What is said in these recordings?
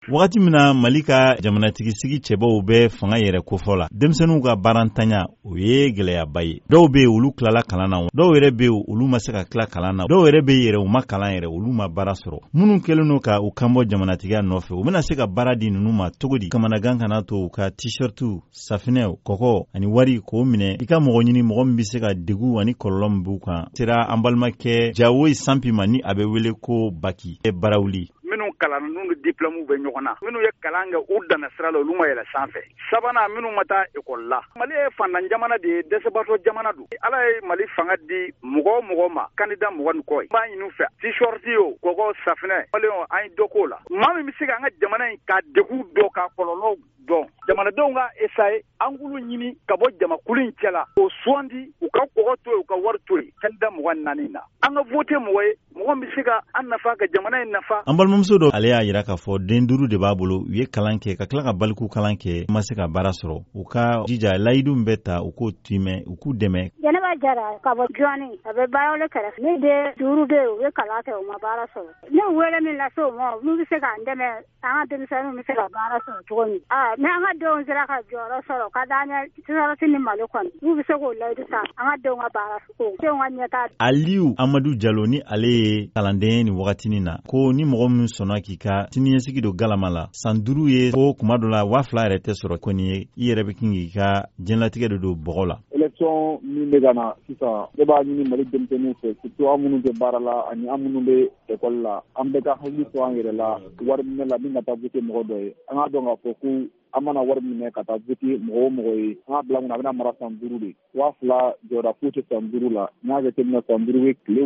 Wagati mina Mali ka jamanatigi sigi cɛbaw bɛ fanga yɛrɛ kofɔ la. Denmisɛnninw ka barantanya o ye gɛlɛyaba ye. Dɔw bɛ olu kilala kalan na, dɔw yɛrɛ bɛ olu ma se ka kila kalan na, dɔw yɛrɛ bɛ yɛrɛ u ma kalan yɛrɛ olu ma baara sɔrɔ. Minnu kɛlen no ka u kanbɔ jamanatigiya nɔfɛ, u bɛna se ka baara di ninnu ma cogo di? Kamanagan kana to u ka t-shirtu, safinɛw, kɔkɔ ani wari k'o minɛ. I ka mɔgɔ ɲini mɔgɔ min bɛ se ka degu ani kɔlɔlɔ min b'u kan. Sera an balimakɛ Jawoyi Sampi ma ni a bɛ wele ko Baki barawuli. Minnu kalan n'u diplôme bɛ ɲɔgɔn na, minnu ye kalan kɛ u danna sira la olu ma yɛlɛ sanfɛ. Sabanan minnu ma taa école la. Mali ye fantan jamana de ye, dɛsɛbaatɔ jamana don. Ala ye Mali fanga di mɔgɔ o mɔgɔ ma, candidat mɔgɔ ni kɔ ye. B'a ɲini u fɛ t-shirt o, kɔkɔ, safinɛ, walew an ye dɔ k'o la. Maa min bɛ se ka an ka jamana in ka degun dɔ ka kɔlɔlɔw dɔn. Jamanadenw ka essayer an k'ulu ɲini ka bɔ jamakulu in cɛla. O sugandi u ka kɔgɔ to yen, u ka wari to yen. Candidat 24 na. An ka voter mɔgɔ ye, mɔgɔ min bɛ se ka an nafa ka jamana in nafa. An balimamuso dɔ ale y'a yira k'a fɔ den 5 de b'a bolo, u ye kalan kɛ ka tila ka baliku kalan kɛ, ma se ka baara sɔrɔ. U ka jija layidu min bɛ ta u k'o timɛ, u k'u dɛmɛ. Jɛnɛba Jara ka bɔ Juwani, a bɛ baara kɛrɛfɛ. Ne den 5 bɛ yen, u ye kalan kɛ u ma baara sɔrɔ. Ne wele min lase u ma, n'u bɛ se k'an dɛmɛ, an ka denmisɛnninw bɛ se ka baara sɔrɔ cogo min. Mais an ka denw sera ka jɔyɔrɔ sɔrɔ ka d'an ye t-shirt ni Mali kɔnɔ. N'u bɛ se k'o layidu ta, an ka denw ka baara sɔrɔ. Denw ka ɲɛtaa. Aliyu Amadu Jalo ni ale ye kalanden ni wagatinin na, ko ni mɔgɔ min sɔnna k'i ka siniɲɛsigi don galama la, san 5 ye ko kuma dɔ la 2000 yɛrɛ tɛ sɔrɔ kɔni ye, i yɛrɛ bɛ kin k'i ka diɲɛlatigɛ de don bɔgɔ la. Élection min bɛ ka na sisan, ne b'a ɲini Mali denmisɛnninw fɛ, surtout an minnu bɛ baara la ani an minnu bɛ école la, an bɛ ka hakili to an yɛrɛ la wari minɛ la min ka taa voter mɔgɔ dɔ ye. An k'a dɔn k'a fɔ ko an mana wari minɛ ka taa voter mɔgɔ o mɔgɔ ye, an k'a bila mun na a bɛna mara san 5 de. 2000 jɔda foyi tɛ san 5 la. N'a jateminɛ san 5 ye tile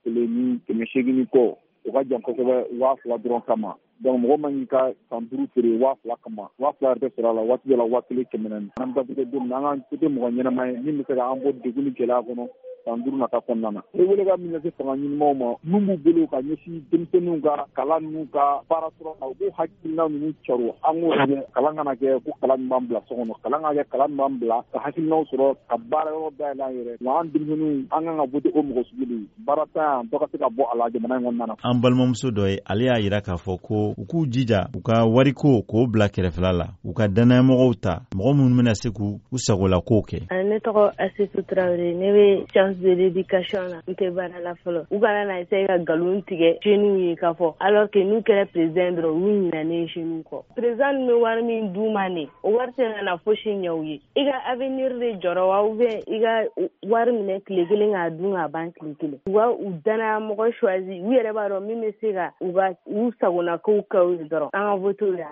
1000 kɔ. O ka jan kosɛbɛ 2000 dɔrɔn kama. Donc mɔgɔ man k'i ka san 5 feere 2000 kama. 2000 yɛrɛ tɛ sɔrɔ a la, waati dɔ la 1400. An bɛ taa don min na an ka voter mɔgɔ ɲɛnama ye min bɛ se k'an bɔ degun ni gɛlɛya kɔnɔ san 5 nata kɔnɔna na. Ne wele ka min lase fanga ɲininaw ma, mun b'u bolo ka ɲɛsin denmisɛnninw ka kalan n'u ka baara sɔrɔ u b'u hakilina ninnu caro. An k'o lajɛ, kalan kana kɛ ko kalan min b'an bila so kɔnɔ, kalan ka kɛ kalan min b'an bila ka hakilinaw sɔrɔ ka baara yɔrɔ dayɛlɛ an yɛrɛ. Wa an denmisɛnninw an kan ka voter o mɔgɔ sugu de ye. Baara ta yan dɔ ka se ka bɔ a la jamana in kɔnɔna na. An balimamuso dɔ ye ale y'a yira k'a fɔ ko u k'u jija u ka wariko k'o bila kɛrɛfɛla la, u ka danayamɔgɔw ta, mɔgɔ minnu bɛna se k'u sagola kow kɛ. Ne tɔgɔ Asitu Traoré, ne bɛ science de l'éducation na, n tɛ baara la fɔlɔ. U kana na essayer ka nkalon tigɛ jeunes ye k'a fɔ alors que n'u kɛra président dɔrɔn u ɲinɛnen jeunes kɔ. Président bɛ wari min d'u ma ne, o wari tɛ na fosi ɲɛ u ye. I ka avenir de jɔrɔ wa ou bien i ka wari minɛ tile kelen k'a dun k'a ban tile kelen. U ka u danayamɔgɔ choisi, u yɛrɛ b'a dɔn min bɛ se ka u sagona kow kɛ u ye dɔrɔn. An ka voter la.